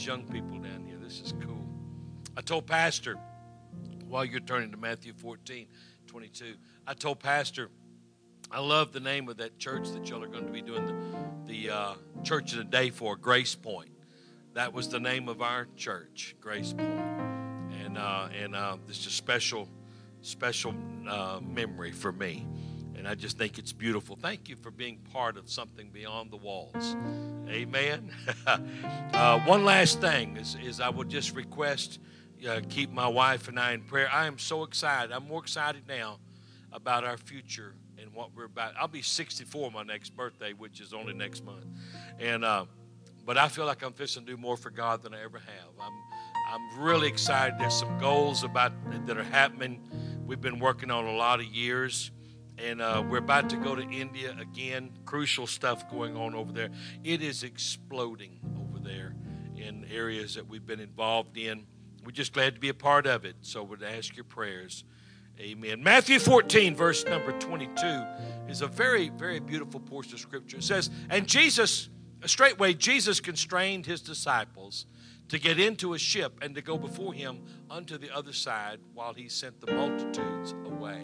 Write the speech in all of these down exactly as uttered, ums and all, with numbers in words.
young people down here. This is cool. I told Pastor, while you're turning to Matthew fourteen, twenty-two, I told Pastor, I love the name of that church that y'all are going to be doing the, the uh, Church of the Day for, Grace Point. That was the name of our church, Grace Point. And, uh, and uh, it's a special, special uh, memory for me. And I just think it's beautiful. Thank you for being part of something beyond the walls. Amen. uh, one last thing is, is I would just request uh, keep my wife and I in prayer. I am so excited. I'm more excited now about our future and what we're about. I'll be sixty-four my next birthday, which is only next month. And uh, but I feel like I'm fixing to do more for God than I ever have. I'm I'm really excited. There's some goals about that are happening. We've been working on a lot of years. And uh, we're about to go to India again. Crucial stuff going on over there. It is exploding over there in areas that we've been involved in. We're just glad to be a part of it. So we'd ask your prayers. Amen. Matthew fourteen, verse number twenty-two, is a very, very beautiful portion of Scripture. It says, and Jesus, straightway Jesus constrained his disciples to get into a ship and to go before him unto the other side while he sent the multitudes away.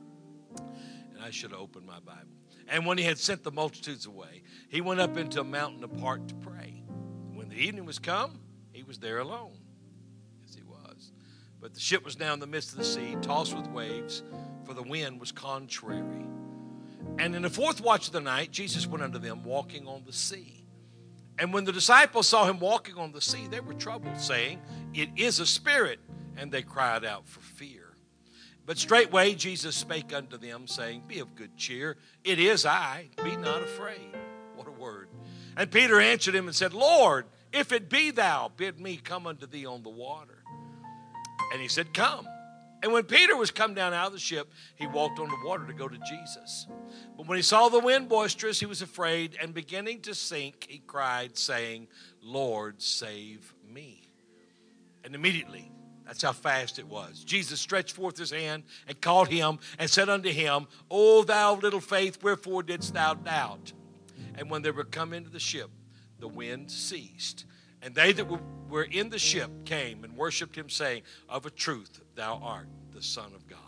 And I should have opened my Bible. And when he had sent the multitudes away, he went up into a mountain apart to pray. When the evening was come, he was there alone. Yes, he was. But the ship was now in the midst of the sea, tossed with waves, for the wind was contrary. And in the fourth watch of the night, Jesus went unto them, walking on the sea. And when the disciples saw him walking on the sea, they were troubled, saying, it is a spirit. And they cried out for fear. But straightway Jesus spake unto them, saying, be of good cheer. It is I. Be not afraid. What a word. And Peter answered him and said, Lord, if it be thou, bid me come unto thee on the water. And he said, come. And when Peter was come down out of the ship, he walked on the water to go to Jesus. But when he saw the wind boisterous, he was afraid, and beginning to sink, he cried, saying, Lord, save me. And immediately, that's how fast it was, Jesus stretched forth his hand and called him and said unto him, O thou little faith, wherefore didst thou doubt? And when they were come into the ship, the wind ceased. And they that were in the ship came and worshipped him, saying, of a truth, thou art the Son of God.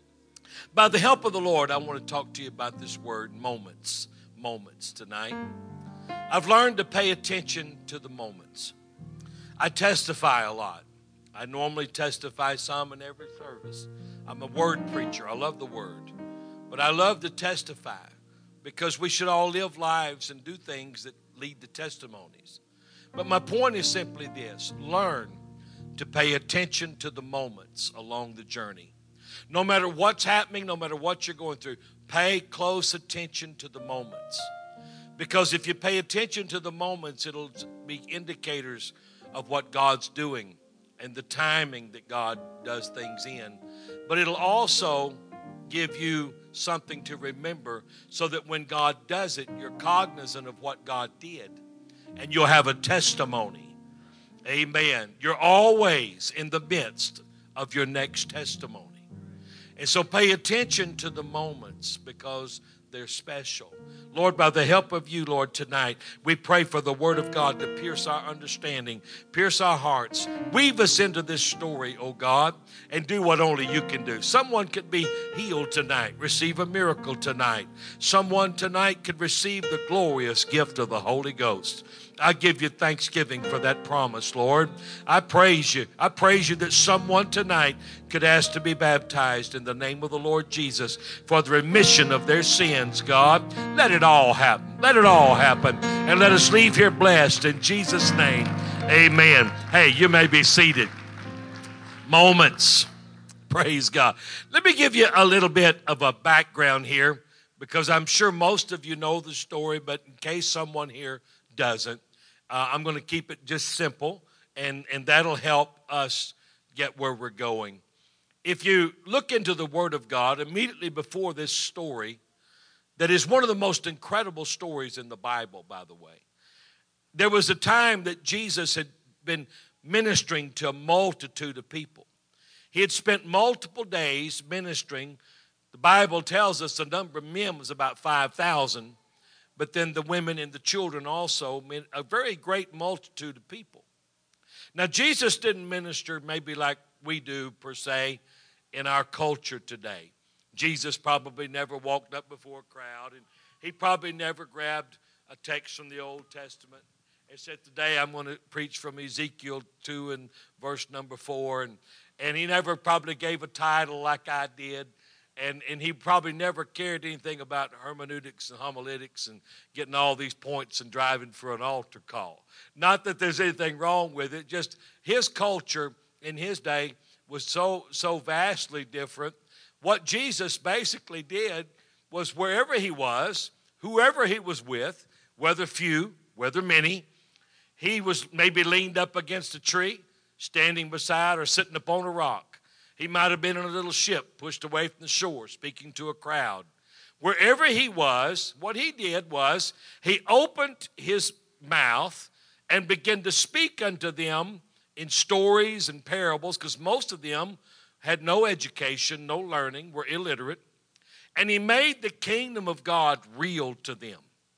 By the help of the Lord, I want to talk to you about this word, moments. Moments tonight. I've learned to pay attention to the moments. I testify a lot. I normally testify some in every service. I'm a word preacher. I love the word. But I love to testify because we should all live lives and do things that lead to testimonies. But my point is simply this. Learn to pay attention to the moments along the journey. No matter what's happening, no matter what you're going through, pay close attention to the moments. Because if you pay attention to the moments, it'll be indicators of what God's doing and the timing that God does things in. But it'll also give you something to remember so that when God does it, you're cognizant of what God did. And you'll have a testimony. Amen. You're always in the midst of your next testimony. And so pay attention to the moments because they're special. Lord, by the help of you, Lord, tonight, we pray for the word of God to pierce our understanding, pierce our hearts. Weave us into this story, oh God, and do what only you can do. Someone could be healed tonight, receive a miracle tonight. Someone tonight could receive the glorious gift of the Holy Ghost. I give you thanksgiving for that promise, Lord. I praise you. I praise you that someone tonight could ask to be baptized in the name of the Lord Jesus for the remission of their sins, God. Let it all happen. Let it all happen. And let us leave here blessed in Jesus' name. Amen. Hey, you may be seated. Moments. Praise God. Let me give you a little bit of a background here because I'm sure most of you know the story, but in case someone here doesn't, Uh, I'm going to keep it just simple, and, and that'll help us get where we're going. If you look into the Word of God, immediately before this story, that is one of the most incredible stories in the Bible, by the way, there was a time that Jesus had been ministering to a multitude of people. He had spent multiple days ministering. The Bible tells us the number of men was about five thousand. But then the women and the children also, a very great multitude of people. Now, Jesus didn't minister maybe like we do per se in our culture today. Jesus probably never walked up before a crowd, and he probably never grabbed a text from the Old Testament and said, today I'm going to preach from Ezekiel two and verse number four. And, and he never probably gave a title like I did. And, and he probably never cared anything about hermeneutics and homiletics and getting all these points and driving for an altar call. Not that there's anything wrong with it, just his culture in his day was so, so vastly different. What Jesus basically did was wherever he was, whoever he was with, whether few, whether many, he was maybe leaned up against a tree, standing beside or sitting upon a rock. He might have been in a little ship pushed away from the shore, speaking to a crowd. Wherever he was, what he did was he opened his mouth and began to speak unto them in stories and parables, because most of them had no education, no learning, were illiterate. And he made the kingdom of God real to them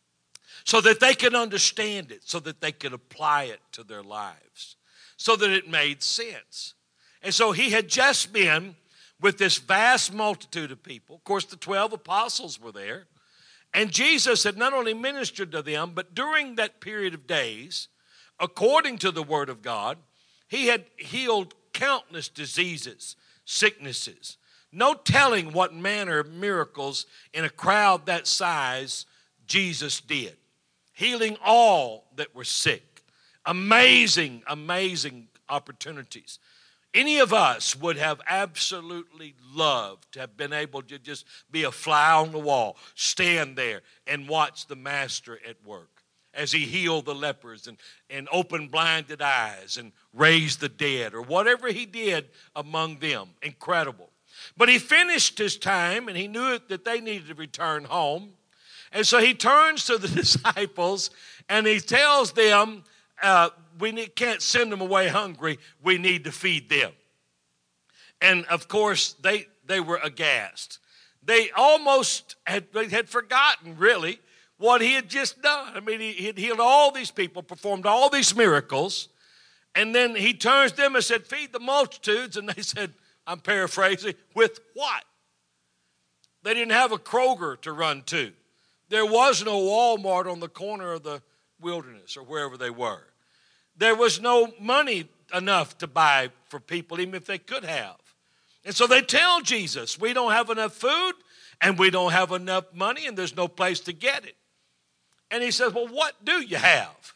so that they could understand it, so that they could apply it to their lives, so that it made sense. And so he had just been with this vast multitude of people. Of course, the twelve apostles were there. And Jesus had not only ministered to them, but during that period of days, according to the word of God, he had healed countless diseases, sicknesses. No telling what manner of miracles in a crowd that size Jesus did. Healing all that were sick. Amazing, amazing opportunities. Any of us would have absolutely loved to have been able to just be a fly on the wall, stand there and watch the master at work as he healed the lepers and, and opened blinded eyes and raised the dead, or whatever he did among them. Incredible. But he finished his time, and he knew that they needed to return home. And so he turns to the disciples and he tells them, uh, we need, can't send them away hungry. We need to feed them. And of course, they, they were aghast. They almost had, they had forgotten, really, what he had just done. I mean, he, he had healed all these people, performed all these miracles. And then he turns to them and said, feed the multitudes. And they said, I'm paraphrasing, with what? They didn't have a Kroger to run to. There was no Walmart on the corner of the wilderness or wherever they were. There was no money enough to buy for people, even if they could have. And so they tell Jesus, we don't have enough food and we don't have enough money and there's no place to get it. And he says, well, what do you have?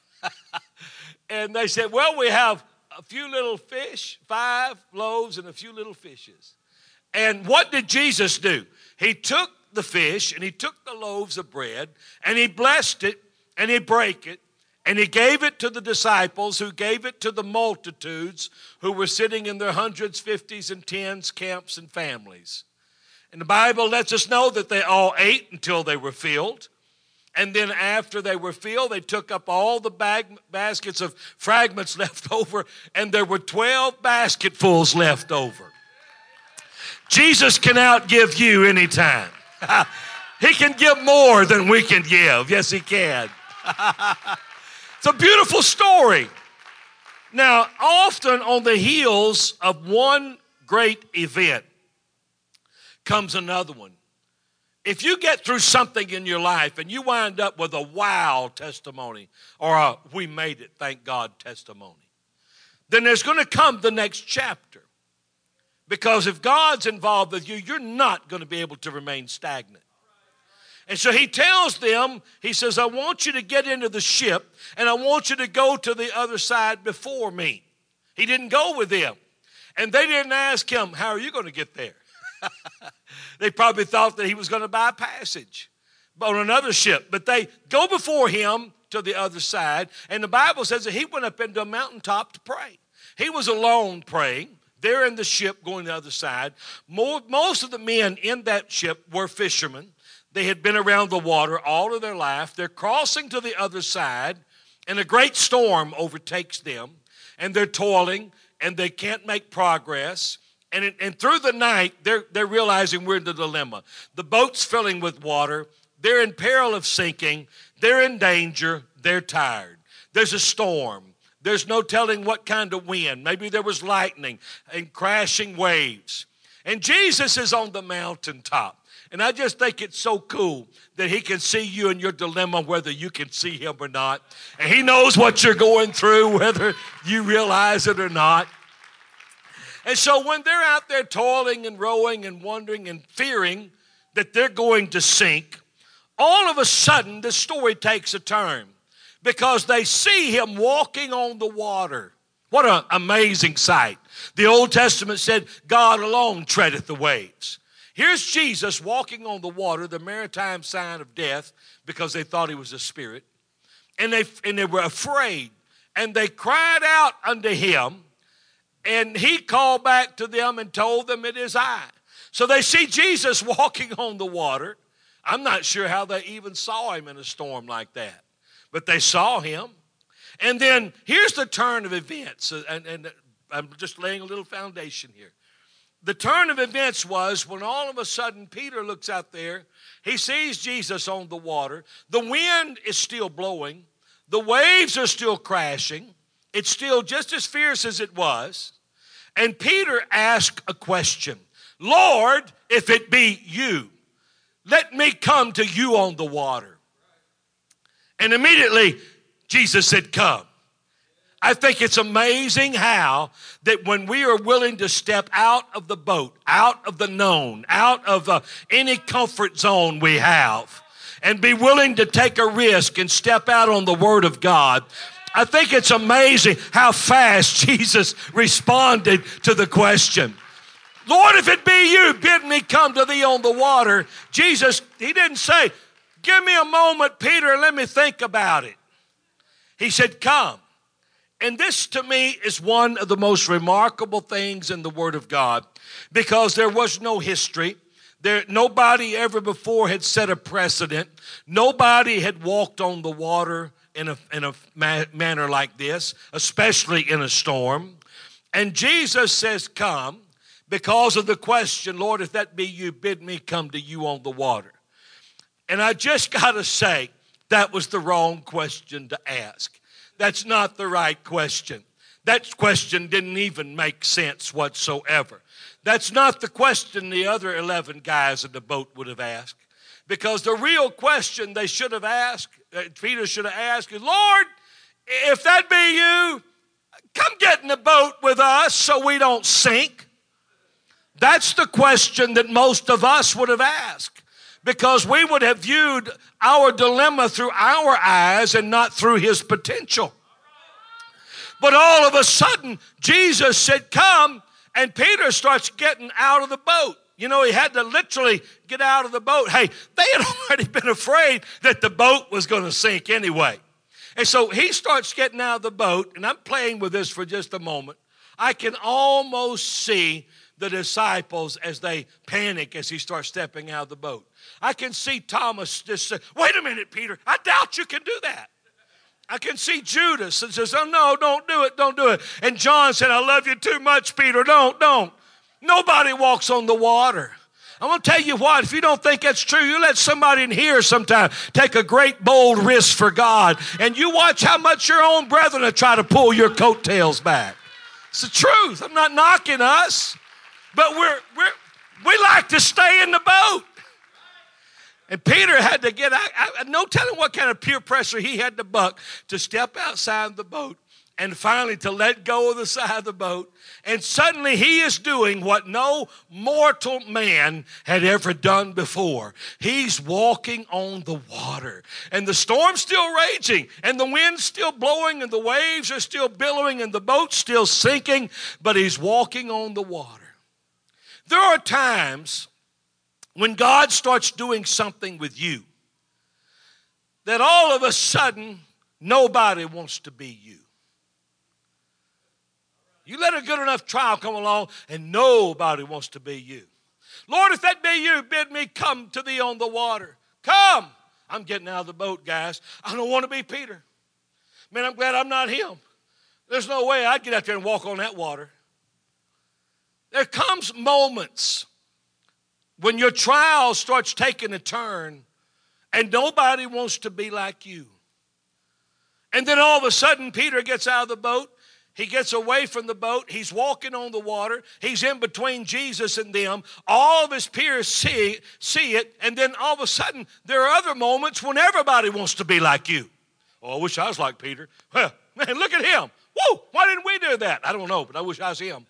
And they said, well, we have a few little fish, five loaves and a few little fishes. And what did Jesus do? He took the fish and he took the loaves of bread and he blessed it and he broke it and he gave it to the disciples, who gave it to the multitudes who were sitting in their hundreds, fifties, and tens, camps, and families. And the Bible lets us know that they all ate until they were filled. And then after they were filled, they took up all the bag, baskets of fragments left over, and there were twelve basketfuls left over. Jesus can outgive you anytime. He can give more than we can give. Yes, he can. It's a beautiful story. Now, often on the heels of one great event comes another one. If you get through something in your life and you wind up with a wow testimony or a we made it, thank God testimony, then there's going to come the next chapter. Because if God's involved with you, you're not going to be able to remain stagnant. And so he tells them, he says, I want you to get into the ship and I want you to go to the other side before me. He didn't go with them. And they didn't ask him, how are you going to get there? They probably thought that he was going to buy a passage on another ship. But they go before him to the other side. And the Bible says that he went up into a mountaintop to pray. He was alone praying. They're in the ship going to the other side. More, most of the men in that ship were fishermen. They had been around the water all of their life. They're crossing to the other side, and a great storm overtakes them. And they're toiling, and they can't make progress. And, it, and through the night, they're, they're realizing we're in the dilemma. The boat's filling with water. They're in peril of sinking. They're in danger. They're tired. There's a storm. There's no telling what kind of wind. Maybe there was lightning and crashing waves. And Jesus is on the mountaintop. And I just think it's so cool that he can see you in your dilemma, whether you can see him or not. And he knows what you're going through, whether you realize it or not. And so when they're out there toiling and rowing and wondering and fearing that they're going to sink, all of a sudden the story takes a turn because they see him walking on the water. What an amazing sight. The Old Testament said, God alone treadeth the waves. Here's Jesus walking on the water, the maritime sign of death, because they thought he was a spirit. And they, and they were afraid. And they cried out unto him. And he called back to them and told them, it is I. So they see Jesus walking on the water. I'm not sure how they even saw him in a storm like that. But they saw him. And then here's the turn of events. And, and I'm just laying a little foundation here. The turn of events was when all of a sudden Peter looks out there. He sees Jesus on the water. The wind is still blowing. The waves are still crashing. It's still just as fierce as it was. And Peter asked a question. Lord, if it be you, let me come to you on the water. And immediately Jesus said, come. I think it's amazing how that when we are willing to step out of the boat, out of the known, out of uh, any comfort zone we have, and be willing to take a risk and step out on the Word of God, I think it's amazing how fast Jesus responded to the question. Lord, if it be you, bid me come to thee on the water. Jesus, he didn't say, give me a moment, Peter, and let me think about it. He said, come. And this to me is one of the most remarkable things in the Word of God because there was no history. There, nobody ever before had set a precedent. Nobody had walked on the water in a, in a ma- manner like this, especially in a storm. And Jesus says, come, because of the question, Lord, if that be you, bid me come to you on the water. And I just got to say, that was the wrong question to ask. That's not the right question. That question didn't even make sense whatsoever. That's not the question the other eleven guys in the boat would have asked. Because the real question they should have asked, uh, Peter should have asked, is, Lord, if that be you, come get in the boat with us so we don't sink. That's the question that most of us would have asked. Because we would have viewed our dilemma through our eyes and not through his potential. But all of a sudden, Jesus said, come, and Peter starts getting out of the boat. You know, he had to literally get out of the boat. Hey, they had already been afraid that the boat was going to sink anyway. And so he starts getting out of the boat, and I'm playing with this for just a moment. I can almost see the disciples as they panic as he starts stepping out of the boat. I can see Thomas just say, wait a minute, Peter, I doubt you can do that. I can see Judas and says, oh no, don't do it, don't do it. And John said, I love you too much, Peter, don't, don't. Nobody walks on the water. I'm going to tell you what, if you don't think that's true, you let somebody in here sometime take a great bold risk for God, and you watch how much your own brethren will try to pull your coattails back. It's the truth. I'm not knocking us. But we're, we're, we like to stay in the boat. And Peter had to get out. I, no telling what kind of peer pressure he had to buck to step outside the boat and finally to let go of the side of the boat. And suddenly he is doing what no mortal man had ever done before. He's walking on the water. And the storm's still raging. And the wind's still blowing. And the waves are still billowing. And the boat's still sinking. But he's walking on the water. There are times when God starts doing something with you that all of a sudden nobody wants to be you. You let a good enough trial come along and nobody wants to be you. Lord, if that be you, bid me come to thee on the water. Come. I'm getting out of the boat, guys. I don't want to be Peter. Man, I'm glad I'm not him. There's no way I'd get out there and walk on that water. There comes moments when your trial starts taking a turn and nobody wants to be like you. And then all of a sudden, Peter gets out of the boat. He gets away from the boat. He's walking on the water. He's in between Jesus and them. All of his peers see, see it. And then all of a sudden, there are other moments when everybody wants to be like you. Oh, I wish I was like Peter. Well, man, look at him. Whoa, why didn't we do that? I don't know, but I wish I was him.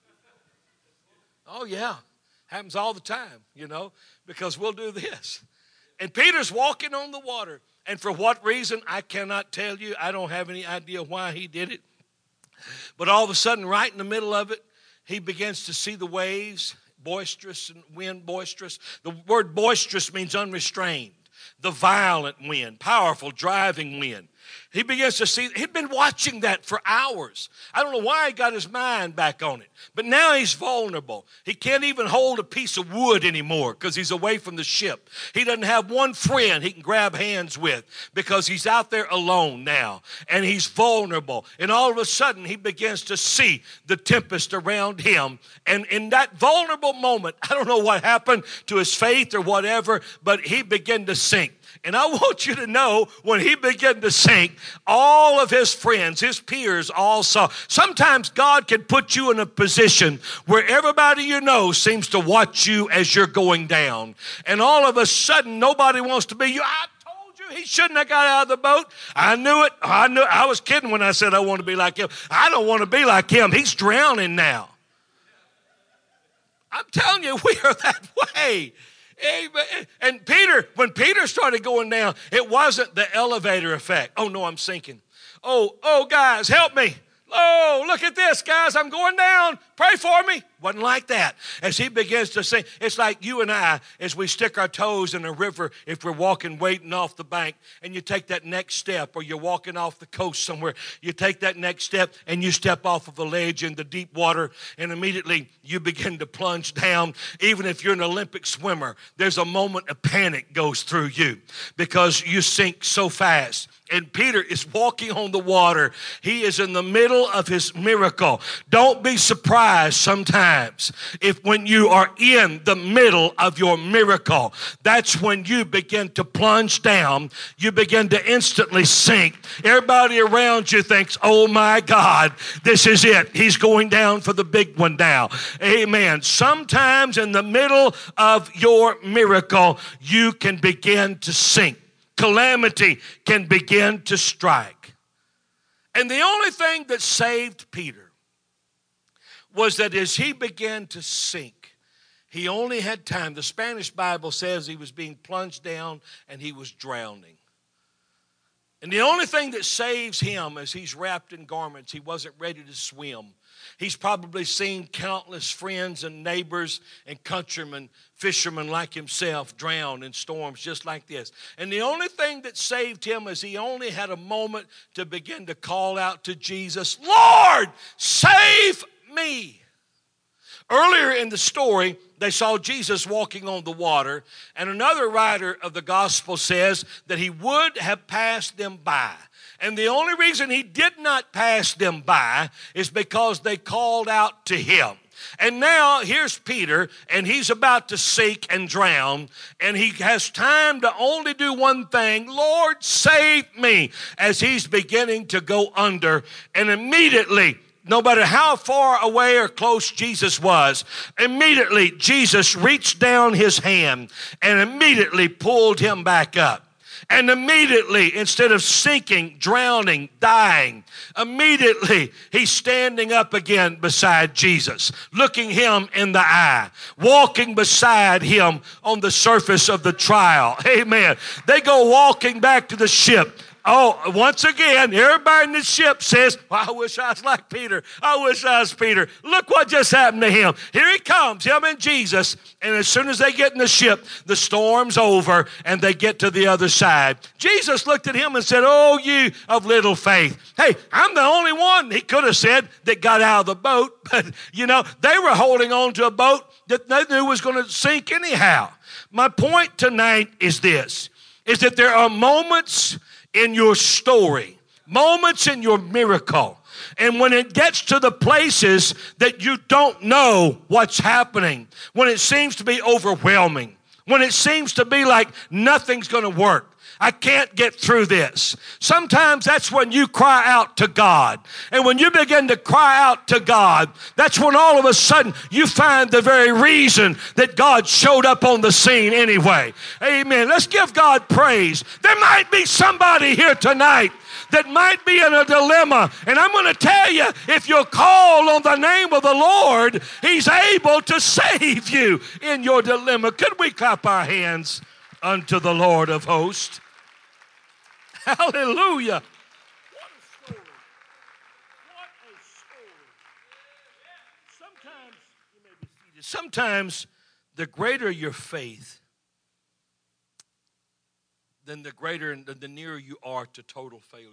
Oh, yeah. Happens all the time, you know, because we'll do this. And Peter's walking on the water. And for what reason, I cannot tell you. I don't have any idea why he did it. But all of a sudden, right in the middle of it, he begins to see the waves, boisterous and wind boisterous. The word boisterous means unrestrained. The violent wind, powerful driving wind. He begins to see, he'd been watching that for hours. I don't know why he got his mind back on it. But now he's vulnerable. He can't even hold a piece of wood anymore because he's away from the ship. He doesn't have one friend he can grab hands with because he's out there alone now. And he's vulnerable. And all of a sudden he begins to see the tempest around him. And in that vulnerable moment, I don't know what happened to his faith or whatever, but he began to sink. And I want you to know, when he began to sink, all of his friends, his peers all saw. Sometimes God can put you in a position where everybody you know seems to watch you as you're going down. And all of a sudden, nobody wants to be you. I told you he shouldn't have got out of the boat. I knew it. I knew. I was kidding when I said I want to be like him. I don't want to be like him. He's drowning now. I'm telling you, we are that way. And Peter, when Peter started going down, it wasn't the elevator effect. Oh, no, I'm sinking. Oh, oh, guys, help me. Oh, look at this, guys. I'm going down. Pray for me. Wasn't like that. As he begins to sing, it's like you and I, as we stick our toes in a river, if we're walking, waiting off the bank, and you take that next step, or you're walking off the coast somewhere, you take that next step, and you step off of a ledge in the deep water, and immediately you begin to plunge down. Even if you're an Olympic swimmer, there's a moment of panic goes through you because you sink so fast. And Peter is walking on the water. He is in the middle of his miracle. Don't be surprised sometimes if when you are in the middle of your miracle, that's when you begin to plunge down. You begin to instantly sink. Everybody around you thinks, oh my God, this is it. He's going down for the big one now. Amen. Sometimes in the middle of your miracle, you can begin to sink. Calamity can begin to strike. And the only thing that saved Peter was that as he began to sink, he only had time. The Spanish Bible says he was being plunged down and he was drowning. And the only thing that saves him as he's wrapped in garments, he wasn't ready to swim. He's probably seen countless friends and neighbors and countrymen, fishermen like himself, drown in storms just like this. And the only thing that saved him is he only had a moment to begin to call out to Jesus, Lord, save me. Earlier in the story, they saw Jesus walking on the water, and another writer of the gospel says that he would have passed them by. And the only reason he did not pass them by is because they called out to him. And now here's Peter, and he's about to sink and drown, and he has time to only do one thing, Lord, save me, as he's beginning to go under. And immediately, no matter how far away or close Jesus was, immediately Jesus reached down his hand and immediately pulled him back up. And immediately, instead of sinking, drowning, dying, immediately he's standing up again beside Jesus, looking him in the eye, walking beside him on the surface of the trial. Amen. They go walking back to the ship. Oh, once again, everybody in the ship says, well, I wish I was like Peter. I wish I was Peter. Look what just happened to him. Here he comes, him and Jesus. And as soon as they get in the ship, the storm's over and they get to the other side. Jesus looked at him and said, oh, you of little faith. Hey, I'm the only one, he could have said, that got out of the boat. But, you know, they were holding on to a boat that they knew was going to sink anyhow. My point tonight is this, is that there are moments in your story, moments in your miracle. And when it gets to the places that you don't know what's happening, when it seems to be overwhelming, when it seems to be like nothing's going to work. I can't get through this. Sometimes that's when you cry out to God. And when you begin to cry out to God, that's when all of a sudden you find the very reason that God showed up on the scene anyway. Amen. Let's give God praise. There might be somebody here tonight that might be in a dilemma. And I'm going to tell you, if you'll call on the name of the Lord, He's able to save you in your dilemma. Could we clap our hands unto the Lord of hosts? Hallelujah. What a story. What a story. Sometimes, you may be seated, sometimes the greater your faith, then the greater, the nearer you are to total failure.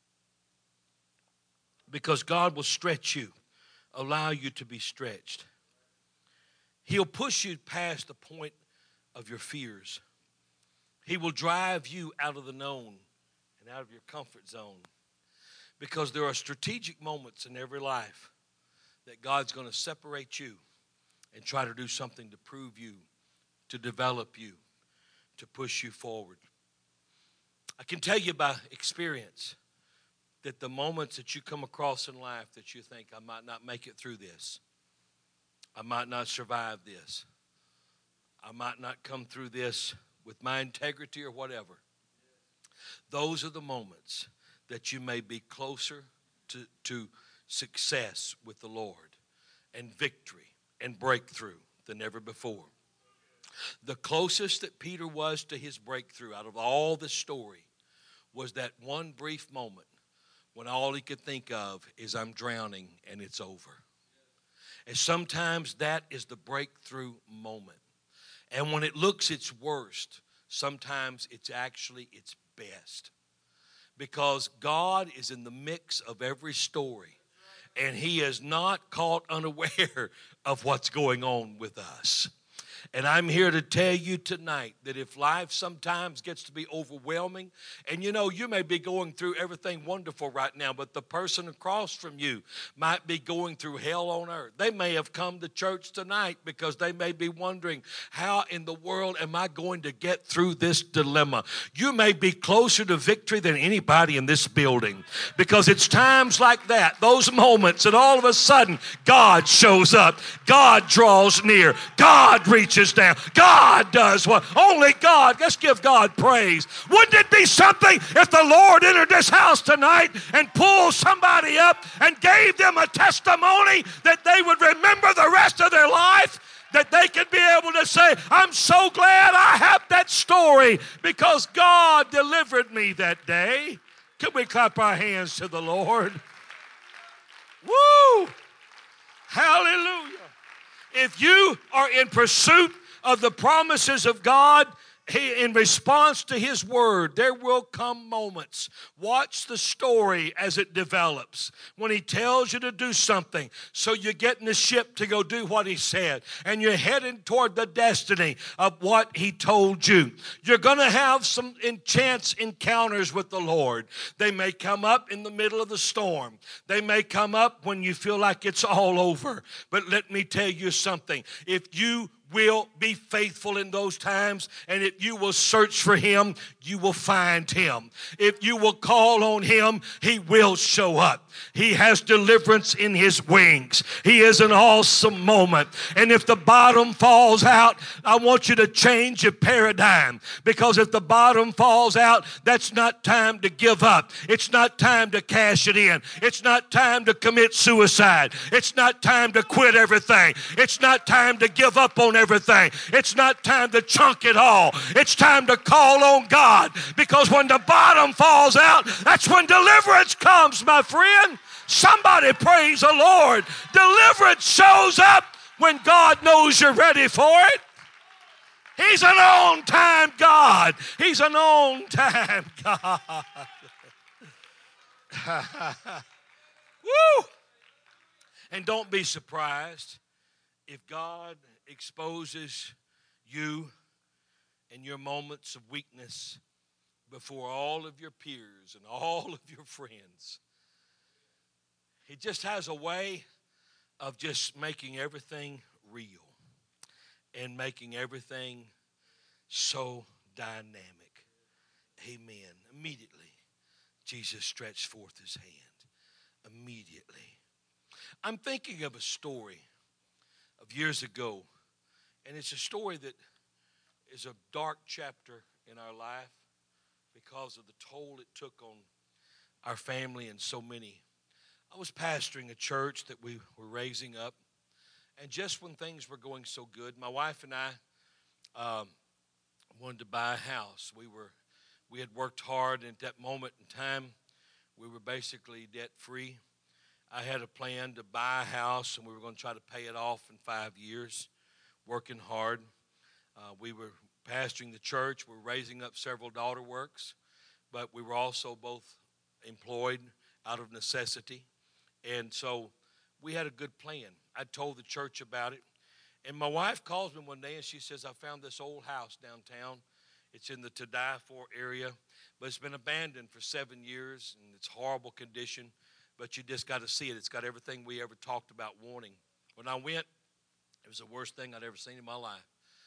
Because God will stretch you, allow you to be stretched. He'll push you past the point of your fears. He will drive you out of the known and out of your comfort zone. Because there are strategic moments in every life that God's going to separate you and try to do something to prove you, to develop you, to push you forward. I can tell you by experience that the moments that you come across in life that you think, I might not make it through this, I might not survive this, I might not come through this with my integrity or whatever, those are the moments that you may be closer to, to success with the Lord and victory and breakthrough than ever before. The closest that Peter was to his breakthrough out of all the story was that one brief moment when all he could think of is, I'm drowning and it's over. And sometimes that is the breakthrough moment. And when it looks its worst, sometimes it's actually its best. Because God is in the mix of every story. And He is not caught unaware of what's going on with us. And I'm here to tell you tonight that if life sometimes gets to be overwhelming, and you know, you may be going through everything wonderful right now, but the person across from you might be going through hell on earth. They may have come to church tonight because they may be wondering, how in the world am I going to get through this dilemma? You may be closer to victory than anybody in this building, because it's times like that, those moments, and all of a sudden, God shows up. God draws near. God reaches down. God does what only God. Let's give God praise. Wouldn't it be something if the Lord entered this house tonight and pulled somebody up and gave them a testimony that they would remember the rest of their life? That they could be able to say, I'm so glad I have that story because God delivered me that day. Can we clap our hands to the Lord? Woo! Hallelujah. If you are in pursuit of the promises of God, He, in response to His word, there will come moments. Watch the story as it develops. When He tells you to do something, so you get in the ship to go do what He said, and you're heading toward the destiny of what He told you. You're going to have some chance encounters with the Lord. They may come up in the middle of the storm. They may come up when you feel like it's all over. But let me tell you something. If you will be faithful in those times, and if you will search for Him, you will find Him. If you will call on Him, He will show up. He has deliverance in His wings. He is an awesome moment. And if the bottom falls out, I want you to change your paradigm, because if the bottom falls out, that's not time to give up. It's not time to cash it in. It's not time to commit suicide. It's not time to quit everything. It's not time to give up on everything. It's not time to chunk it all. It's time to call on God, because when the bottom falls out, that's when deliverance comes, my friend. Somebody praise the Lord. Deliverance shows up when God knows you're ready for it. He's an on-time God. He's an on-time God. Woo! And don't be surprised if God exposes you and your moments of weakness before all of your peers and all of your friends. He just has a way of just making everything real and making everything so dynamic. Amen. Immediately, Jesus stretched forth his hand. Immediately. I'm thinking of a story of years ago, and it's a story that is a dark chapter in our life because of the toll it took on our family and so many. I was pastoring a church that we were raising up, and just when things were going so good, my wife and I um, wanted to buy a house. We were we had worked hard, and at that moment in time, we were basically debt-free. I had a plan to buy a house, and we were going to try to pay it off in five years, working hard. Uh, we were pastoring the church. We were raising up several daughter works, but we were also both employed out of necessity. And so we had a good plan. I told the church about it. And my wife calls me one day, and she says, I found this old house downtown. It's in the to die for area, but it's been abandoned for seven years, and it's horrible condition. But you just got to see it. It's got everything we ever talked about wanting. When I went, it was the worst thing I'd ever seen in my life.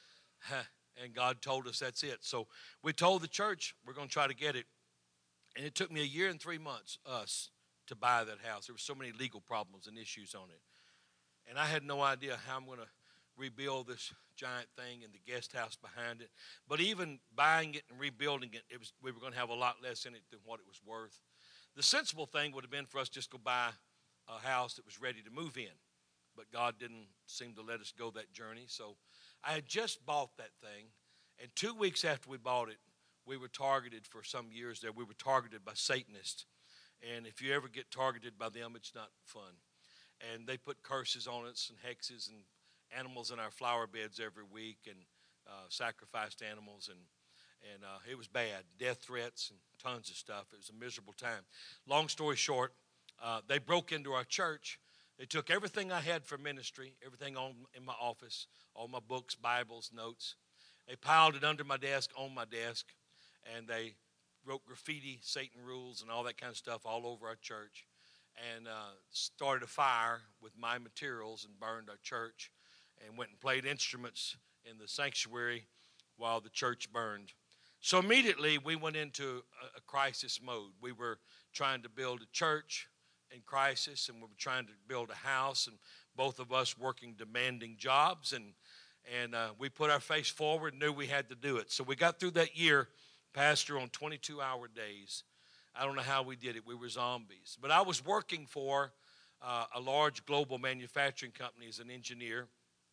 And God told us that's it. So we told the church we're going to try to get it. And it took me a year and three months, us, to buy that house. There were so many legal problems and issues on it. And I had no idea how I'm going to rebuild this giant thing and the guest house behind it. But even buying it and rebuilding it, it was we were going to have a lot less in it than what it was worth. The sensible thing would have been for us just to go buy a house that was ready to move in. But God didn't seem to let us go that journey. So I had just bought that thing. And two weeks after we bought it, we were targeted for some years there. We were targeted by Satanists. And if you ever get targeted by them, it's not fun. And they put curses on us and hexes and animals in our flower beds every week, and uh, sacrificed animals, and and uh, it was bad. Death threats and tons of stuff. It was a miserable time. Long story short, uh, they broke into our church. They took everything I had for ministry, everything on in my office, all my books, Bibles, notes. They piled it under my desk, on my desk, and they wrote graffiti, Satan rules, and all that kind of stuff all over our church, and uh, started a fire with my materials and burned our church, and went and played instruments in the sanctuary while the church burned. So immediately we went into a, a crisis mode. We were trying to build a church in crisis, and we were trying to build a house, and both of us working demanding jobs, and and uh, we put our face forward and knew we had to do it. So we got through that year, Pastor, on twenty-two hour days. I don't know how we did it. We were zombies. But I was working for uh, a large global manufacturing company as an engineer.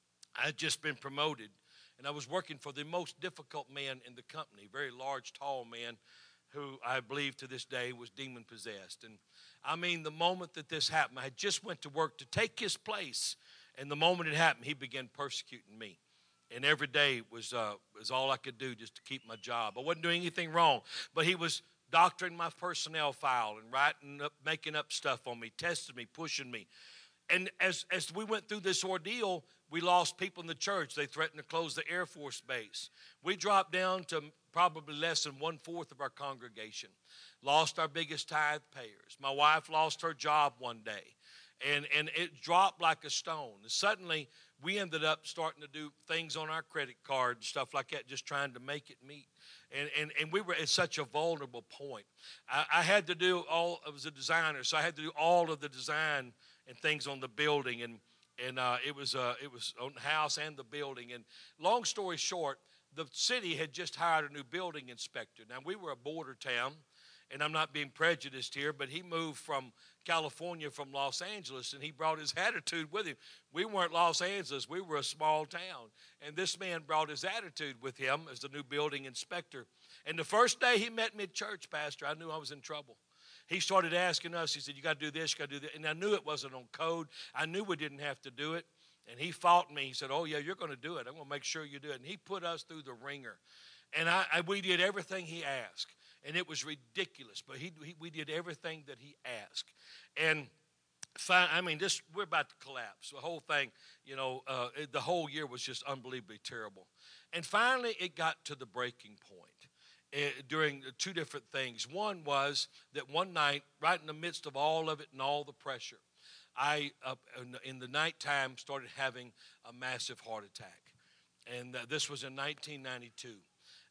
I had just been promoted, and I was working for the most difficult man in the company, very large, tall man who I believe to this day was demon-possessed. And I mean, the moment that this happened, I had just went to work to take his place, and the moment it happened, he began persecuting me. And every day was, uh, was all I could do just to keep my job. I wasn't doing anything wrong, but he was doctoring my personnel file and writing up, making up stuff on me, testing me, pushing me. And as, as we went through this ordeal, we lost people in the church. They threatened to close the Air Force Base. We dropped down to probably less than one-fourth of our congregation. Lost our biggest tithe payers. My wife lost her job one day. And, and it dropped like a stone. And suddenly, we ended up starting to do things on our credit card and stuff like that, just trying to make it meet. And, and, and we were at such a vulnerable point. I, I had to do all, I was a designer, so I had to do all of the design and things on the building, and and uh, it was uh, it was on the house and the building. And long story short, the city had just hired a new building inspector. Now, we were a border town, and I'm not being prejudiced here, but he moved from California, from Los Angeles, and he brought his attitude with him. We weren't Los Angeles. We were a small town, and this man brought his attitude with him as the new building inspector. And the first day he met me at church, Pastor, I knew I was in trouble. He started asking us, he said, you got to do this, you got to do that. And I knew it wasn't on code. I knew we didn't have to do it. And he fought me. He said, oh, yeah, you're going to do it. I'm going to make sure you do it. And he put us through the ringer. And I, I we did everything he asked. And it was ridiculous. But he, he we did everything that he asked. And fine, I mean, this we're about to collapse. The whole thing, you know, uh, it, the whole year was just unbelievably terrible. And finally, it got to the breaking point. Uh, during two different things. One was that one night, right in the midst of all of it and all the pressure, I, uh, in the nighttime, started having a massive heart attack. And uh, this was in nineteen ninety-two.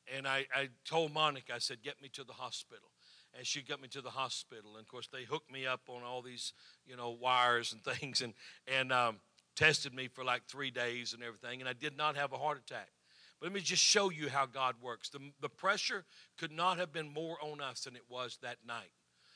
And I, I told Monica, I said, get me to the hospital. And she got me to the hospital. And, of course, they hooked me up on all these, you know, wires and things and, and um, tested me for like three days and everything. And I did not have a heart attack. But let me just show you how God works. The, the pressure could not have been more on us than it was that night.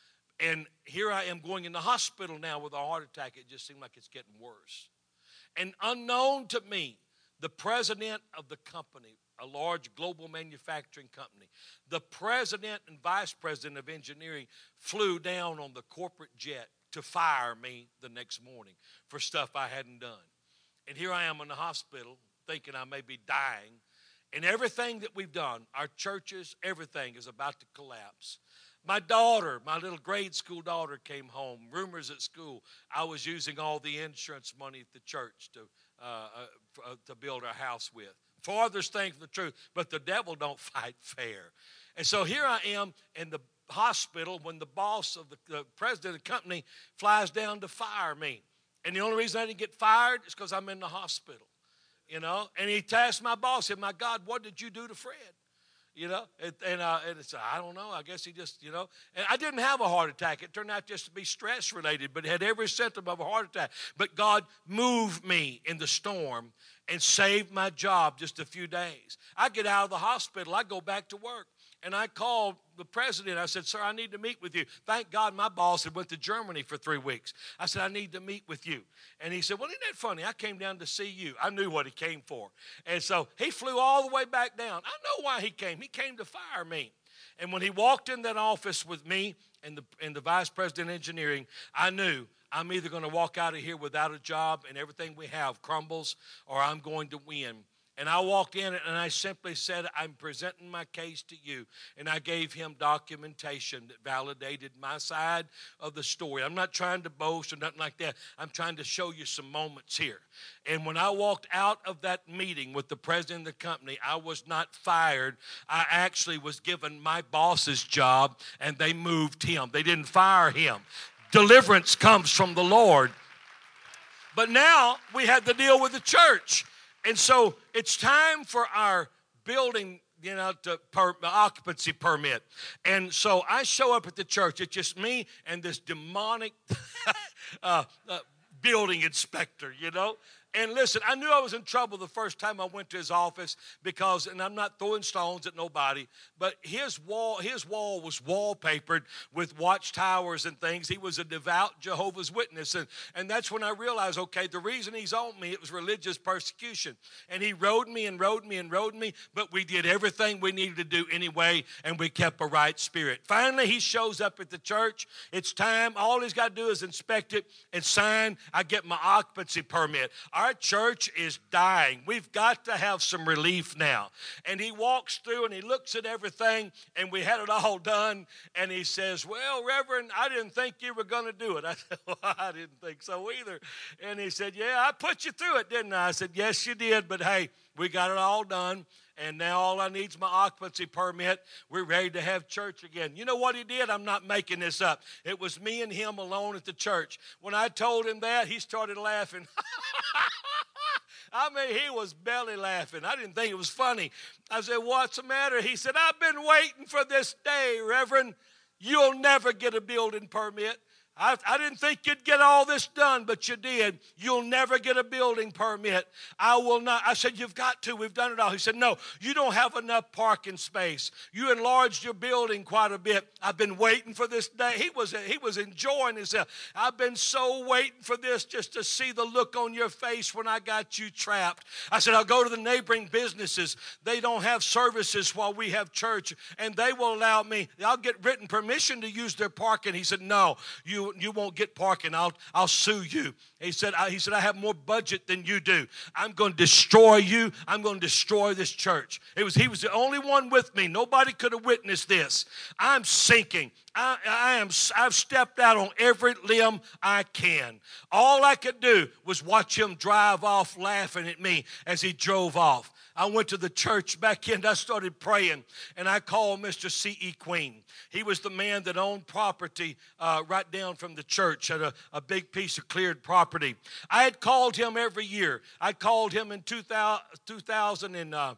And here I am going in the hospital now with a heart attack. It just seemed like it's getting worse. And unknown to me, the president of the company, a large global manufacturing company, the president and vice president of engineering flew down on the corporate jet to fire me the next morning for stuff I hadn't done. And here I am in the hospital thinking I may be dying. And everything that we've done, our churches, everything is about to collapse. My daughter, my little grade school daughter came home. Rumors at school, I was using all the insurance money at the church to uh, uh, to build our house with. Farthest thing from the truth, but the devil don't fight fair. And so here I am in the hospital when the boss of the, the president of the company flies down to fire me. And the only reason I didn't get fired is because I'm in the hospital, you know. And he tasked my boss, said, my God, what did you do to Fred? You know, and, and, uh, and it's, I don't know, I guess he just, you know, and I didn't have a heart attack. It turned out just to be stress related, but it had every symptom of a heart attack. But God moved me in the storm and saved my job just a few days. I get out of the hospital, I go back to work, and I called the president. I said, sir, I need to meet with you. Thank God my boss had went to Germany for three weeks. I said, I need to meet with you. And he said, well, isn't that funny? I came down to see you. I knew what he came for. And so he flew all the way back down. I know why he came. He came to fire me. And when he walked in that office with me and the, and the vice president of engineering, I knew I'm either going to walk out of here without a job and everything we have crumbles, or I'm going to win. And I walked in and I simply said, I'm presenting my case to you. And I gave him documentation that validated my side of the story. I'm not trying to boast or nothing like that. I'm trying to show you some moments here. And when I walked out of that meeting with the president of the company, I was not fired. I actually was given my boss's job, and they moved him. They didn't fire him. Deliverance comes from the Lord. But now we had to deal with the church. And so it's time for our building, you know, to per, occupancy permit. And so I show up at the church. It's just me and this demonic uh, uh, building inspector, you know. And listen, I knew I was in trouble the first time I went to his office because, and I'm not throwing stones at nobody, but his wall, his wall was wallpapered with watchtowers and things. He was a devout Jehovah's Witness. And, and that's when I realized, okay, the reason he's on me, it was religious persecution. And he rode me and rode me and rode me, but we did everything we needed to do anyway, and we kept a right spirit. Finally, he shows up at the church. It's time. All he's got to do is inspect it and sign. I get my occupancy permit. Our church is dying. We've got to have some relief now. And he walks through and he looks at everything, and we had it all done. And he says, well, Reverend, I didn't think you were going to do it. I said, well, I didn't think so either. And he said, yeah, I put you through it, didn't I? I said, yes, you did. But hey, we got it all done. And now all I need is my occupancy permit. We're ready to have church again. You know what he did? I'm not making this up. It was me and him alone at the church. When I told him that, he started laughing. I mean, he was belly laughing. I didn't think it was funny. I said, what's the matter? He said, I've been waiting for this day, Reverend. You'll never get a building permit. I, I didn't think you'd get all this done, but you did. You'll never get a building permit. I will not. I said, you've got to. We've done it all. He said, no, you don't have enough parking space. You enlarged your building quite a bit. I've been waiting for this day. He was, he was enjoying himself. I've been so waiting for this just to see the look on your face when I got you trapped. I said, I'll go to the neighboring businesses. They don't have services while we have church, and they will allow me. I'll get written permission to use their parking. He said, no, you You won't get parking. I'll I'll sue you. He said, I, he said, I have more budget than you do. I'm going to destroy you. I'm going to destroy this church. It was he was the only one with me. Nobody could have witnessed this. I'm sinking. I, I am. I've stepped out on every limb I can. All I could do was watch him drive off, laughing at me as he drove off. I went to the church back in. I started praying, and I called Mister C E Queen. He was the man that owned property uh, right down from the church, had a, a big piece of cleared property. I had called him every year. I called him in two thousand, two thousand and, uh,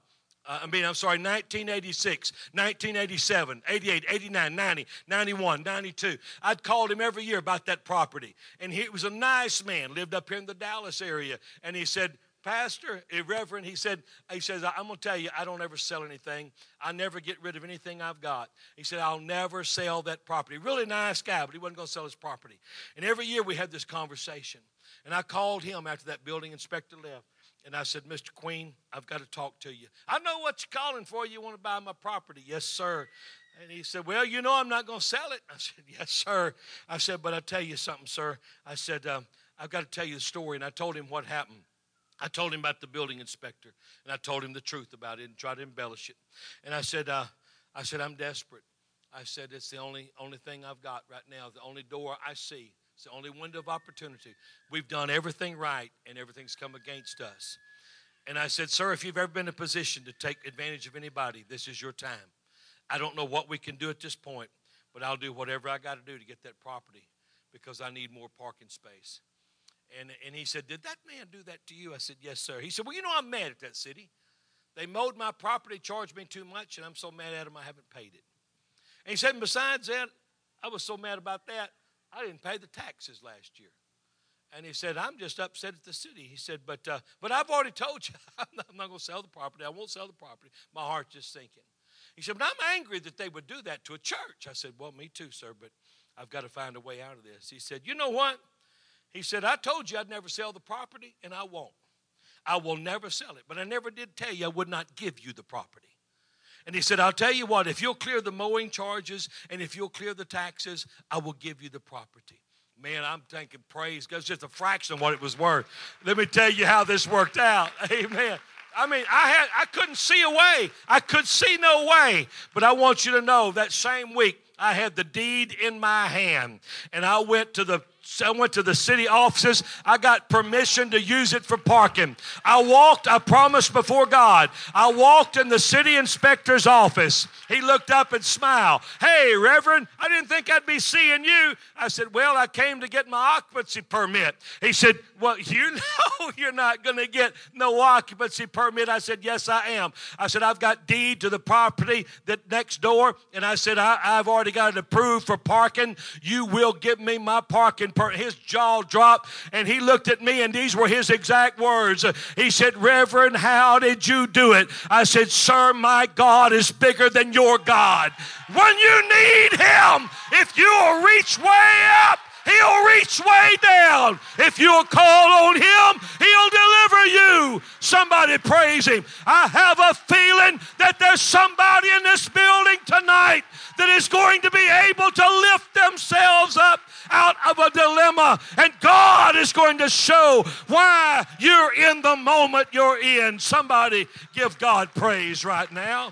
Uh, I mean, I'm sorry, nineteen eighty-six, nineteen eighty-seven, eighty-eight, eighty-nine, ninety, ninety-one, ninety-two. I'd called him every year about that property. And he was a nice man, lived up here in the Dallas area. And he said, Pastor, a Reverend, he said, he says, I'm going to tell you, I don't ever sell anything. I never get rid of anything I've got. He said, I'll never sell that property. Really nice guy, but he wasn't going to sell his property. And every year we had this conversation. And I called him after that building inspector left. And I said, Mister Queen, I've got to talk to you. I know what you're calling for. You want to buy my property. Yes, sir. And he said, well, you know I'm not going to sell it. I said, yes, sir. I said, but I'll tell you something, sir. I said, um, I've got to tell you the story. And I told him what happened. I told him about the building inspector. And I told him the truth about it and tried to embellish it. And I said, uh, I said, I'm desperate. I said, it's the only, only thing I've got right now, the only door I see. It's the only window of opportunity. We've done everything right, and everything's come against us. And I said, sir, if you've ever been in a position to take advantage of anybody, this is your time. I don't know what we can do at this point, but I'll do whatever I got to do to get that property because I need more parking space. And, and he said, did that man do that to you? I said, yes, sir. He said, well, you know, I'm mad at that city. They mowed my property, charged me too much, and I'm so mad at them I haven't paid it. And he said, and besides that, I was so mad about that, I didn't pay the taxes last year. And he said, I'm just upset at the city. He said, but uh, but I've already told you, I'm not, I'm not going to sell the property. I won't sell the property. My heart's just sinking. He said, but I'm angry that they would do that to a church. I said, well, me too, sir, but I've got to find a way out of this. He said, you know what? He said, I told you I'd never sell the property, and I won't. I will never sell it. But I never did tell you I would not give you the property. And he said, I'll tell you what, if you'll clear the mowing charges and if you'll clear the taxes, I will give you the property. Man, I'm thinking praise God. It's just a fraction of what it was worth. Let me tell you how this worked out. Amen. I mean, I had I couldn't see a way. I could see no way. But I want you to know that same week, I had the deed in my hand. And I went to the I went to the city offices. I got permission to use it for parking. I walked, I promised before God, I walked in the city inspector's office. He looked up and smiled. Hey, Reverend, I didn't think I'd be seeing you. I said, well, I came to get my occupancy permit. He said, well, you know you're not going to get no occupancy permit. I said, yes, I am. I said, I've got deed to the property that next door. And I said, I, I've already got it approved for parking. You will give me my parking permit. His jaw dropped, and he looked at me, and these were his exact words. He said, Reverend, how did you do it? I said, sir, my God is bigger than your God. When you need him, if you'll reach way up, he'll reach way down. If you'll call on him, he'll deliver you. Somebody praise him. I have a feeling that there's somebody in this building tonight that is going to be able to lift themselves up out of a dilemma, and God is going to show why you're in the moment you're in. Somebody give God praise right now.